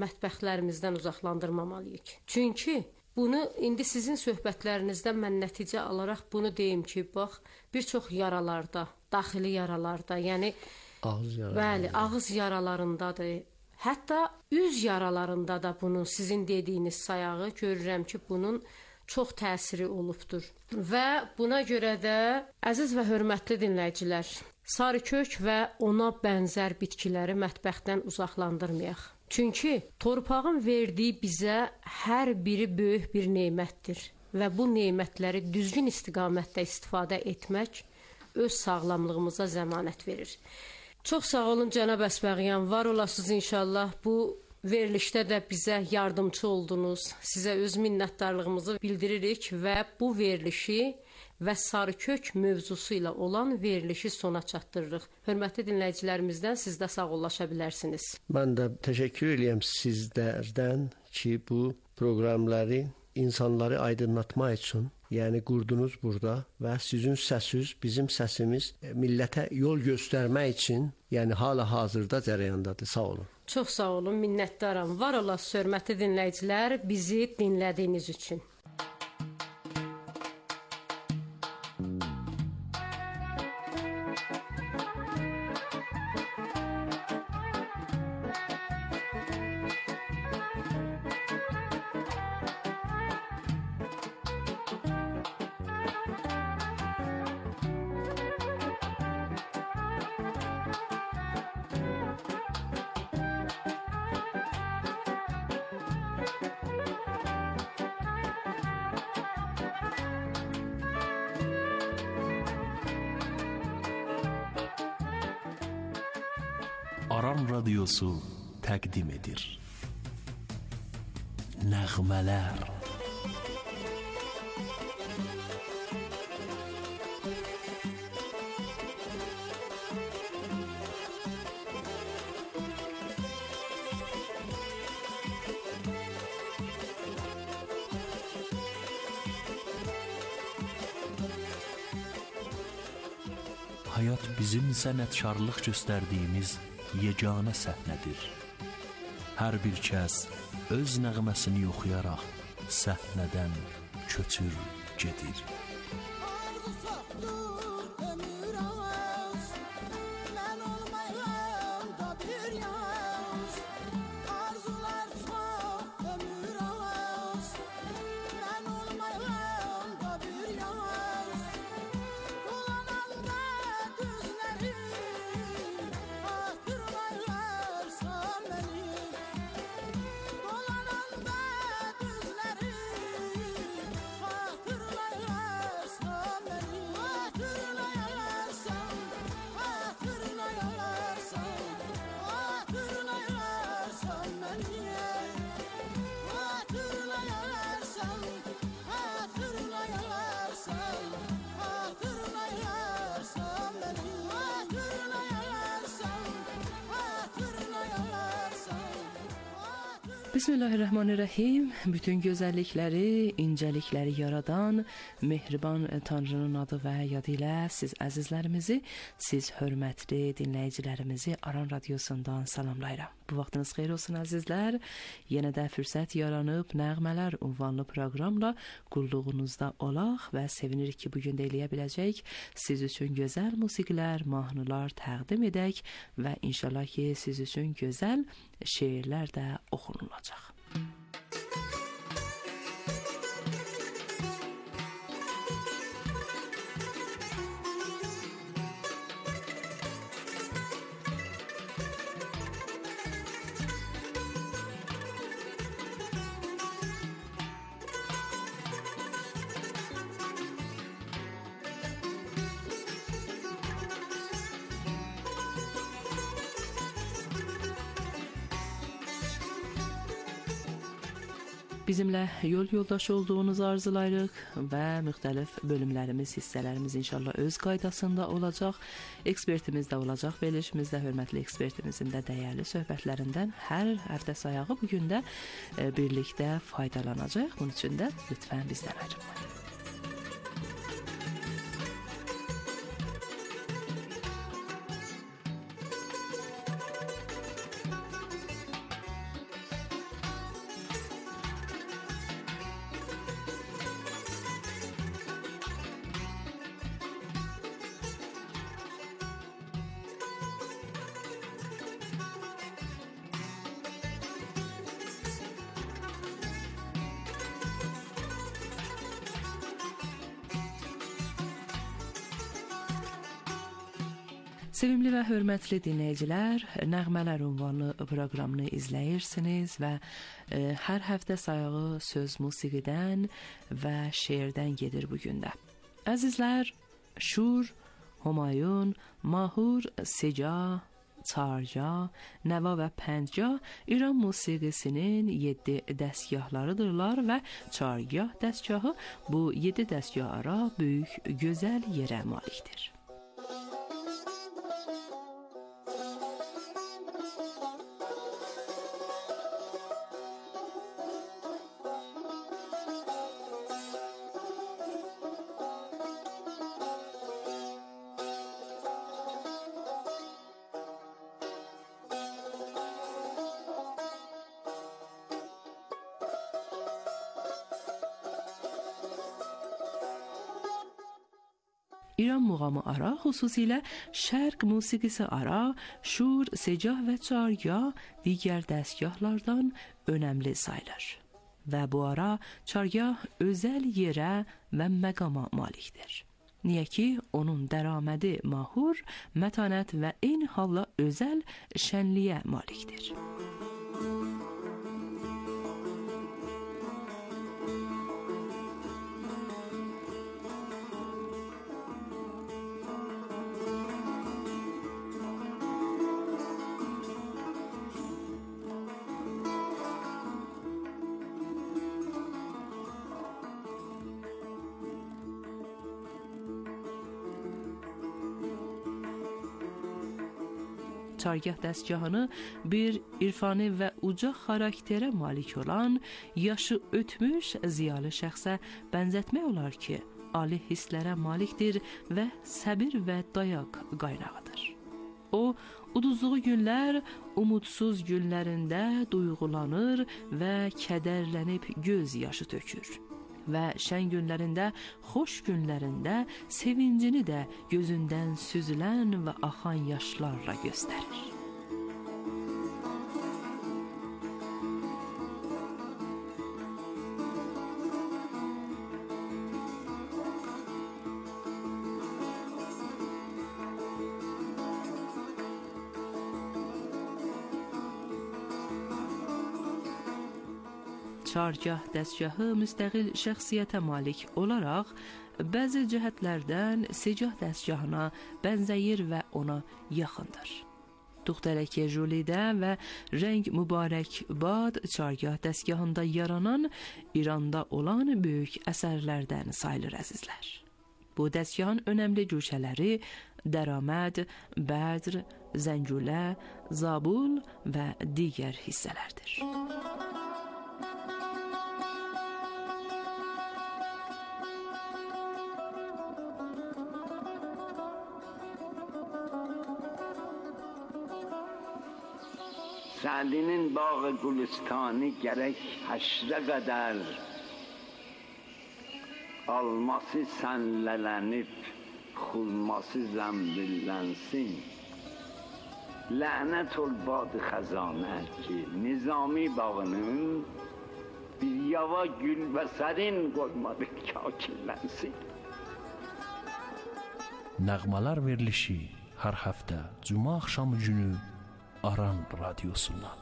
mətbəxlərimizdən uzaqlandırmamalıyıq. Çünki bunu indi sizin söhbətlərinizdən mən nəticə alaraq bunu deyim ki, bax, bir çox yaralarda, daxili yaralarda, yəni ağız yaraları. Bəli, ağız yaralarındadır. Hətta üz yaralarında da bunun sizin dediyiniz sayağı görürəm ki, bunun çox təsiri olubdur. Və buna görə də əziz və hörmətli dinləyicilər, sarıkök və ona bənzər bitkiləri mətbəxdən uzaqlandırmayaq. Çünki torpağın verdiyi bizə hər biri böyük bir nemətdir və bu nemətləri düzgün istiqamətdə istifadə etmək öz sağlamlığımıza zəmanət verir. Çox sağ olun cənab Əsbəğyan, var olasınız inşallah. Bu verilişdə də bizə yardımcı oldunuz. Sizə öz minnətdarlığımızı bildiririk və bu verilişi və sarıkök mövzusu ilə olan verilişi sona çatdırırıq. Hörmətli dinləyicilərimizdən siz də sağollaşa bilərsiniz. Mən də təşəkkür edirəm sizlərdən ki, bu proqramları insanları aydınlatmaq üçün, yəni qurdunuz burada və sizin səsiz, bizim səsimiz millətə yol göstərmək üçün, yəni hala-hazırda cərəyandadır. Sağ olun. Çox sağ olun, minnətdaram. Var olasınız hörmətli dinləyicilər, bizi dinlədiyiniz üçün. Aran Radyosu təqdim edir. Nəğmələr. Hayat bizim sənətkarlıq göstərdiyimiz yeganə səhnədir. Hər bir kəs öz nəğməsini oxuyaraq səhnədən köçür gedir. Bismillahirrahmanirrahim. Bütün gözəllikləri, incəlikləri yaradan mehriban Tanrının adı və yadı ilə siz əzizlərimizi, siz hörmətli dinləyicilərimizi Aran Radiosundan salamlayıram. Bu vaxtınız xeyir olsun əzizlər. Yenə də fürsət yaranıb Nəğmələr ünvanlı proqramla qulluğunuzda olaq və sevinirik ki, bugün də eləyə biləcək siz üçün gözəl musiqilər, mahnılar təqdim edək və inşallah ki, siz üçün gözəl şeirlər də oxunulacaq. Bizimlə yol yoldaşı olduğunuzu arzulayırıq və müxtəlif bölümlərimiz, hissələrimiz inşallah öz qaydasında olacaq. Ekspertimiz də olacaq. Verilişimizdə hörmətli ekspertimizin də dəyərli söhbətlərindən hər həftə sayağı bugün də birlikdə faydalanacaq. Bunun üçün də lütfən bizdən ayrılmayın. Sevimli və hörmətli dinləyicilər, Nəğmələr ünvanlı proqramını izləyirsiniz və e, hər həftə sayağı söz musiqidən və şeirdən gedir bu gündə. Əzizlər, Şur, Humayun, Mahur, Seca, Çarca, Nəva və Pəncah İran musiqisinin yeddi dəstgahlarıdırlar və Çargah dəstgahı bu yeddi dəstgah ara böyük, gözəl yerə malikdir. İran muğamı ara, xüsusilə şərq musiqisi ara, şur, secah və çargah digər dəstgahlardan önəmli sayılır. Və bu ara çargah özəl yerə və məqama malikdir. Niyə ki, onun dəramədi mahur, mətanət və eyni halla özəl şənliyə malikdir. Çargah dəstgahını bir irfani və uca xarakterə malik olan, yaşı ötmüş ziyalı şəxsə bənzətmək olar ki, ali hisslərə malikdir və səbir və dayaq qaynağıdır. O, uduzluğu günlər, umudsuz günlərində duyğulanır və kədərlənib göz yaşı tökür. Və şən günlərində, xoş günlərində sevincini də gözündən süzülən və axan yaşlarla göstərir. Çargah dəstgahı müstəqil şəxsiyyətə malik olaraq bəzi cəhətlərdən secah dəstgahına bənzəyir və ona yaxındır. Tuxtərəkə Julidə və Rəng Mübarək Bad çargah dəstgahında yaranan İranda olan böyük əsərlərdən sayılır əzizlər. Bu dəstgahın önəmli güşələri Dəraməd, Bədr, Zəngülə, Zabul və digər hissələrdir. Sa'dinin bağı gülistani gərək həşrə qədər alması sənlələnib, xulması zəmbillənsin. Lənət ol bad xəzanə ki, Nizami bağının bir yava gül və sərin qoymadı kakillənsin. Nəğmələr verilişi hər həftə cuma axşamı günü Aran Radyosu'ndan.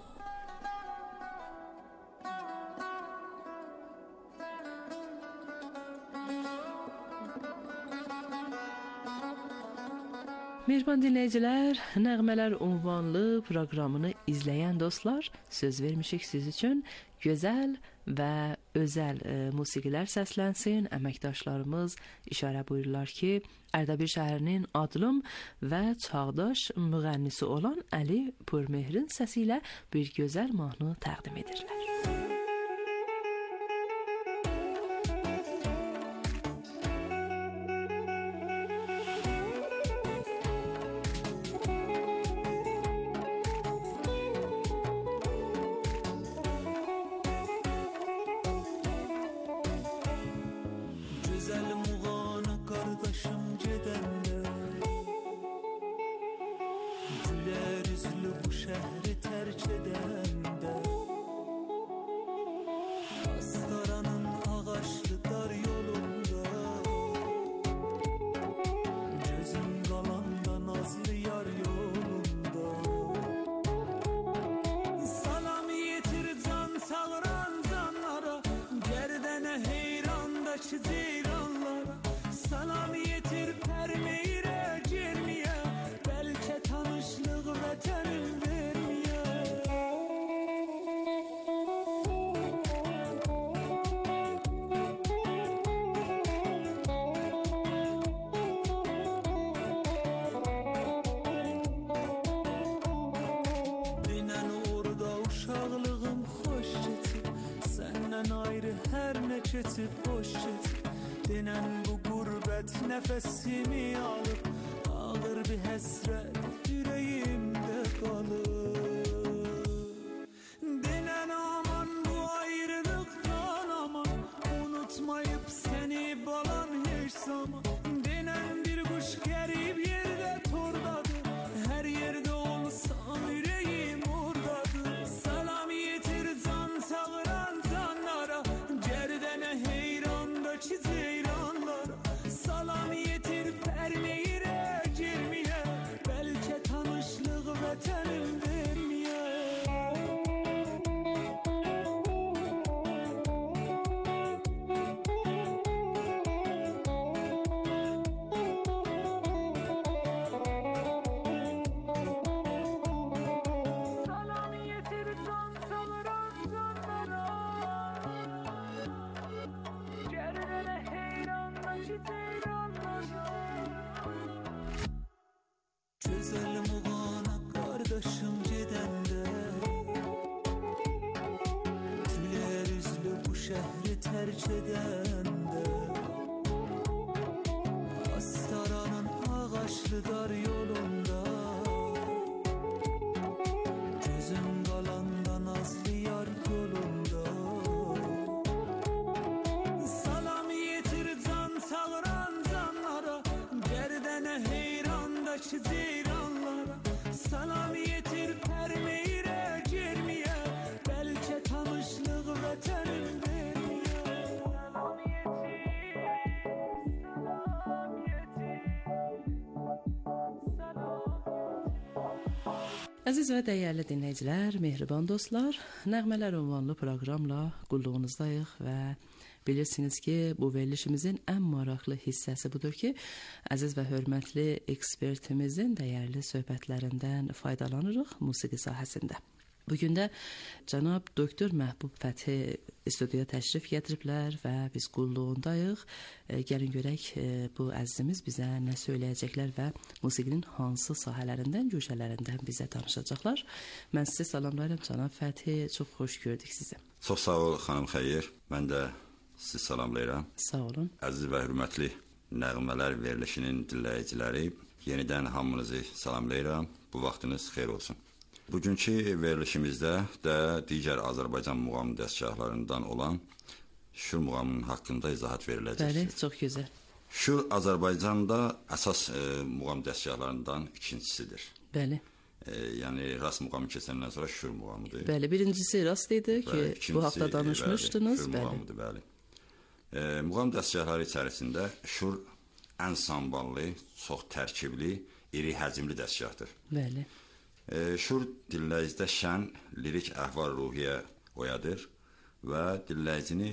Mehriban dinləyicilər, Nəğmələr ünvanlı proqramını izləyən dostlar, söz vermişik siz üçün gözəl və özəl e, musiqilər səslənsin. Əməkdaşlarımız işarə buyururlar ki, Ərdəbil şəhərinin adlım və çağdaş müğənnisi olan Əli Pürmehrin səsi ilə bir gözəl mahnı təqdim edirlər. Gözüm qalanda nazlı yar yandakı ceyranlara salam yetir pərmeyirə girməyə bəlkə tanışlıq vətənin verməyə Dinən orada uşaqlığım xoş keçib səndən ayrı hər nə keçib boş keçib Dinən bu qurbət nəfəsimi alıb Ağır bir həsrət ürəyimdə qalıb Dinən aman bu ayrılıqdan aman Unutmayıb səni balan heç zaman Dinən bir quş qərib yerdə tordadır Hər yerdə olsan ürəyim ordadır Salam yetir can çağıran canlara Gərdənə heyrandakı ceyranlara Salam yetir pərmeyirə girməyə Bəlkə tanışlıq vətənin verməyə Salam yetir can çağıran canlara Gərdənə heyrandakı ceyranlara Gözəl muğana qardaşım gedəndə Gülər üzlü bu şəhri tərk edəndə Astaranın ağaçlı dar yolunda Gözüm qalanda nazlı yar yolunda Salam yetir can çağıran canlara Gərdənə heyrandakı ceyranlara Salam yetir pərmeyirə girməyə Bəlkə tanışlıq vətənin verməyə Salam yetir, salam yetir Salam Əziz və dəyərli dinləyicilər, mehriban dostlar, Nəğmələr ünvanlı proqramla qulluğunuzdayıq və bilirsiniz ki, bu verilişimizin ən maraqlı hissəsi budur ki, əziz və hörmətli ekspertimizin dəyərli söhbətlərindən faydalanırıq musiqi sahəsində. Bugün də cənab doktor Məhbub Fəthi studiyaya təşrif gətiriblər və biz qulluğundayıq. E, gəlin görək e, bu əzizimiz bizə nə söyləyəcəklər və musiqinin hansı sahələrindən, güşələrindən bizə danışacaqlar. Mən sizi salamlayıram cənab Fəthi, çox xoş gördük sizi. Çox sağ ol xanım Xeyir, mən də sizi salamlayıram. Sağ olun. Əziz və hörmətli Nəğmələr verilişinin dinləyiciləri, yenidən hamınızı salamlayıram. Bu vaxtınız xeyir olsun. Bugünkü verilişimizdə də digər Azərbaycan muğam dəstgahlarından olan Şur muğamının haqqında izahat veriləcək. Bəli, çox gözəl. Şur Azərbaycanda əsas e, muğam dəstgahlarından ikincisidir. Bəli. E, yəni Rast muğamı keçəndən sonra Şur muğamıdır. Bəli, birincisi Rast idi ki, bəli, ikincisi, bu haqda danışmışdınız. Bəli, Şur muğamıdır, bəli. E, muğam dəstgahları içərisində Şur ən samballı, çox tərkibli, iri həcmli dəstgahdır. Bəli. E, Şur dinləyicidə şən, lirik əhval-ruhiyyə oyadır və dinləyicini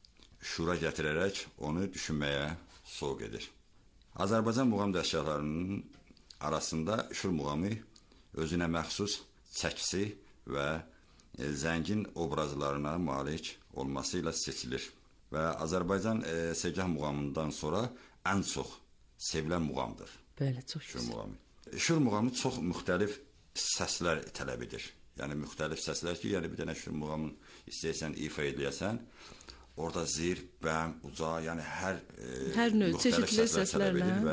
şura gətirərək onu düşünməyə soğuk edir. Azərbaycan muğam dəstgahlarının arasında Şur muğamı özünə məxsus çəkisi və e, zəngin obrazlarına malik olması ilə seçilir. Və Azərbaycan e, segah muğamından sonra ən çox sevilən muğamdır. Bəli, çox Şur muğamı. Şur muğamı çox müxtəlif səslər tələb edir. Yəni müxtəlif səslər ki, yəni bir dənə Şur muğamını istəyirsən ifa edəyəsən, orada zir, bəm, uca, yəni hər e, hər növ çeşidli səslərlə və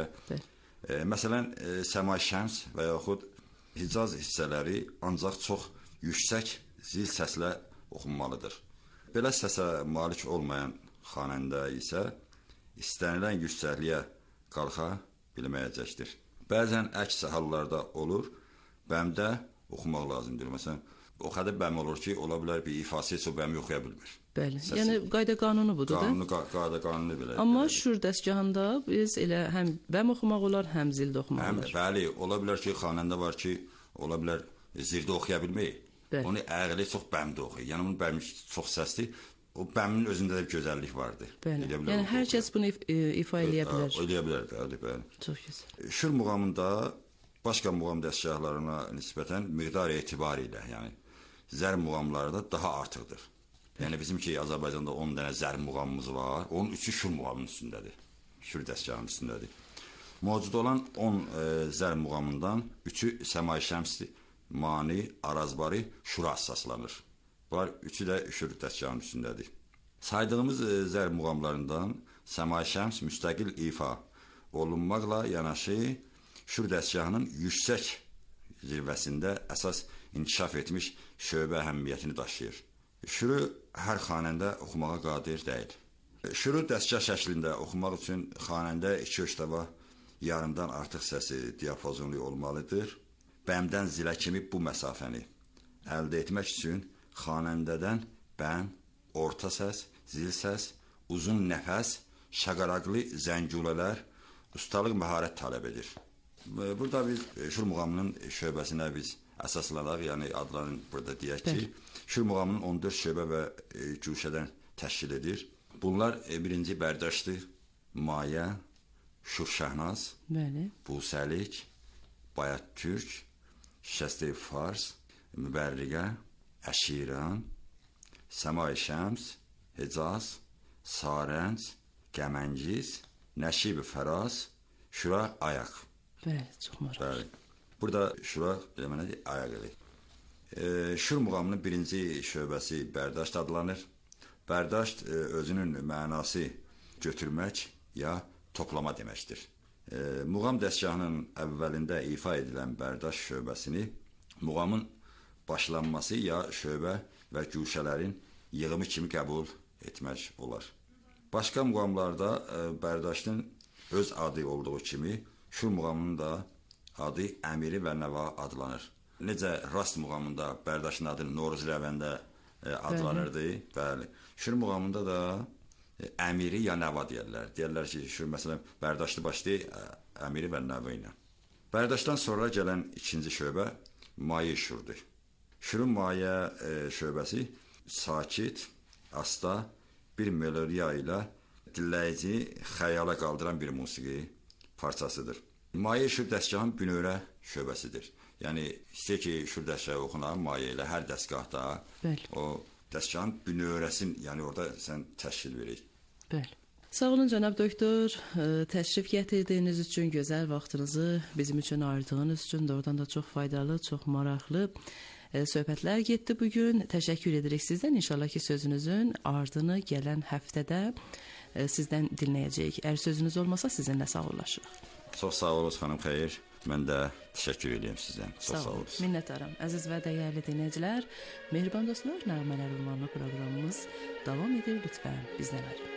e, məsələn e, Səma Şəms və yaxud Hicaz hissələri ancaq çox yüksək zil səslə oxunmalıdır. Belə səsə malik olmayan xanəndə isə istənilən yüksəkliyə qalxa bilməyəcəkdir. Bəzən əks hallarda olur, bəmdə oxumaq lazımdır. Məsələn, o qədər bəm olur ki, ola bilər bir ifası heç o bəmi oxuya bilmir. Bəli, səsi. Yəni qayda qanunu budur qanunu, da? Qayda qanunu belə. Amma Şur dəstgahında biz elə həm bəm oxumaq olar, həm zildə oxumaq həm, olar. Bəli, ola bilər ki, xanəndə var ki, ola bilər zildə oxuya bilməyir. Onu əqli çox bəmdə oxuyur. Yəni onun bəmi çox səsli, o bəmin özündə də bir gözəllik vardı. Bəli. Yəni hər kəs bunu if ifa eləyə bilər. Eləyə bilər də, bəli. Çox gözəl. Şur muğamında başqa muğam dəstgahlarına nisbətən miqdar etibarilə, yəni zər muğamları da daha artıqdır. Yəni bizim ki Azərbaycanda on dənə zər muğamımız var, onun üçü şur muğamının üstündədir. Şur dəstgahının üstündədir. Mövcud olan on e, zər muğamından üçü Səma-i Şəmsdir, Mani, Arazbari, Şura əsaslanır. Bunlar üçü də şur dəstgahının üstündədir. Saydığımız e, zər muğamlarından Səma-i Şəms müstəqil ifa olunmaqla yanaşı şur dəstgahının yüksək zirvəsində əsas inkişaf etmiş şöbə əhəmiyyətini daşıyır. Şuru hər xanəndə oxumağa qadir deyil. Şuru dəstgah şəklində oxumaq üçün xanəndə iki oktava yarımdan artıq səsi diapazonlu olmalıdır. Bəmdən zilə kimi bu məsafəni əldə etmək üçün xanəndədən bəm, orta səs, zil səs, uzun nəfəs, şaqaraqlı zəngulələr, ustalıq məharət tələb edir. Burada biz şur muğamının şöbəsinə biz əsaslanaq, yəni adlarını burada deyək ki, şur muğamının on dörd şöbə və e, güşədən təşkil edir. Bunlar e, birinci Bərdəşdir, Mayə, Şur Şəhnaz, Bəli. Busəlik, Bayat Türk, Şəsti Fars, Mübərriqə, Əşiran, Səma-i Şəms, Hicaz, Sarənc, Gəməngiz, Nəşib Fəraz, Şura Ayaq. Bəli, çox maraqlı. Burada Şura deməli ayaq eli. E, şur muğamının birinci şöbəsi Bərdəşt adlanır. Bərdəşt e, özünün mənası götürmək ya toplama deməkdir. E, muğam dəstgahının əvvəlində ifa edilən Bərdəşt şöbəsini muğamın başlanması ya şöbə və güşələrin yığımı kimi qəbul etmək olar. Başqa muğamlarda e, Bərdəştin öz adı olduğu kimi şur muğamının da adı Əmiri və Nəva adlanır. Necə rast muğamında Bərdəşin adı Noruz Rəvəndə e, adlanırdı. Bəli. Şur muğamında da e, Əmiri ya Nəva deyirlər. Deyirlər ki, şur məsələn Bərdəşli başlayır e, Əmiri və Nəva ilə. Bərdəşdən sonra gələn ikinci şöbə Mayə şurdur. Şurun Mayə e, şöbəsi sakit, asta bir melodiya ilə dinləyici xəyala qaldıran bir musiqi parçasıdır. Mayə şur dəstgahın bünövrə şöbəsidir. Yəni, istəyir ki, şur dəstgahı oxunan mayə ilə hər dəstgahda Bəli. O dəstgahın bünövrəsin, yəni orada sən təşkil verir. Bəli. Sağ olun cənab doktor, təşrif gətirdiyiniz üçün, gözəl vaxtınızı bizim üçün ayırdığınız üçün doğrudan da çox faydalı, çox maraqlı söhbətlər getdi bugün. Təşəkkür edirik sizdən. İnşallah ki, sözünüzün ardını gələn həftədə sizdən dinləyəcəyik. Əgər sözünüz olmasa sizinlə sağollaşırıq. Çox sağ olun xanım Xeyir. Mən də təşəkkür edirəm sizdən. Çox sağ olun. Minnətdaram. Əziz və dəyərli dinləyicilər, Mehriban dostlar, Nəğmələr ünvanlı proqramımız davam edir. Lütfən bizdən ayrılmayın.